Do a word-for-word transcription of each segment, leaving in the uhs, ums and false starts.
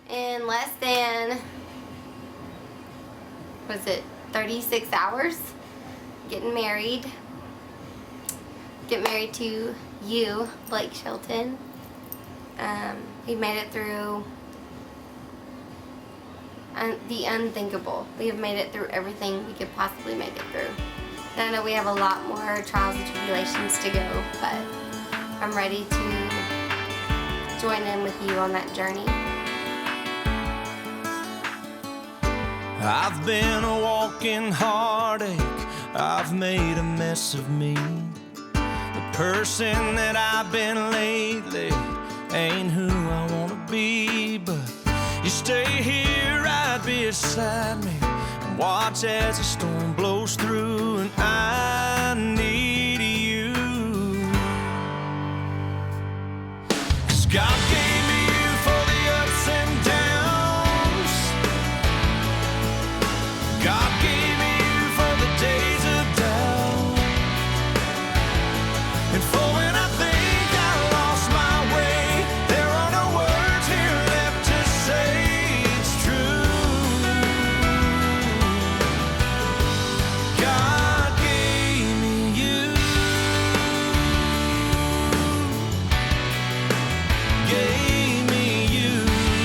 in less than, was it thirty-six hours, getting married. Get married to you, Blake Shelton. Um, we made it through un the unthinkable. We have made it through everything we could possibly make it through. And I know we have a lot more trials and tribulations to go, but I'm ready to join in with you on that journey. I've been a walking heartache, I've made a mess of me. The person that I've been lately ain't who I wanna be, but you stay here right beside me and watch as the storm blows through, and I need you. 'Cause God gave me you for the ups and downs. God gave me you for the days of doubt, and for when I think I lost my way, there are no words here left to say it's true. God gave me you, gave me you.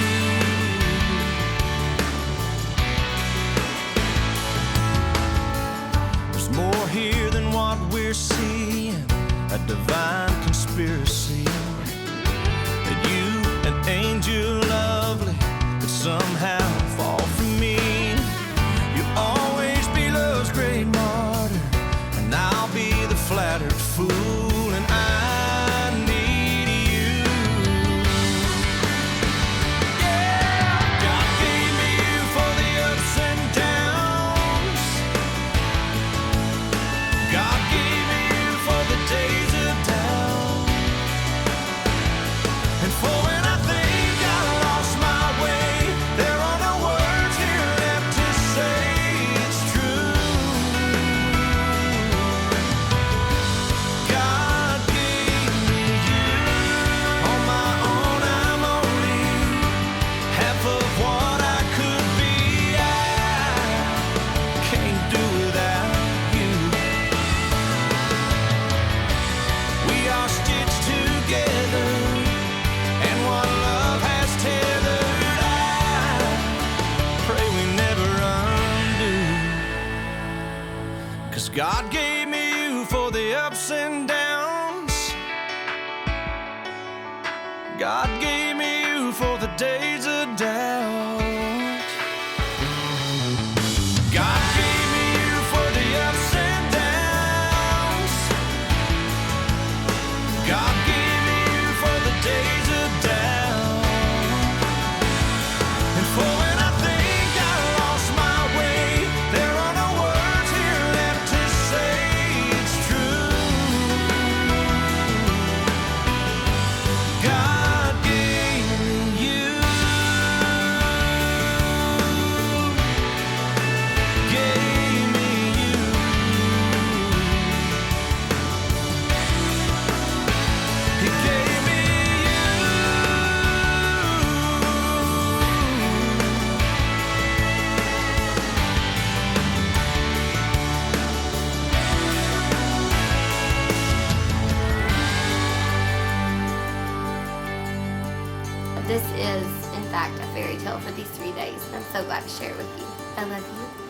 There's more here than what we're seeing, a divine conspiracy, that you, an angel lovely, could somehow fall for me. You'll always be love's great martyr, and I'll be the flattered fool, and I need you. Yeah, God gave me you for the ups and downs. God gave me you for the days of doubt, and for when I think I lost my way, there are no words here left to say it's true. God gave me you. On my own I'm only half of what I could be. I can't do without you. We are stitched together, and what love has tethered, I pray we never undo. 'Cause God gave me you for the ups and downs. God gave me you for the days of doubt. God gave me you for the ups and downs. God gave me you for the days of doubt, and for when I think I lost my way, there are no words here left to say it's true. God gave me you, gave me you. He gave me This is, in fact, a fairy tale for these three days, and I'm so glad to share it with you. I love you.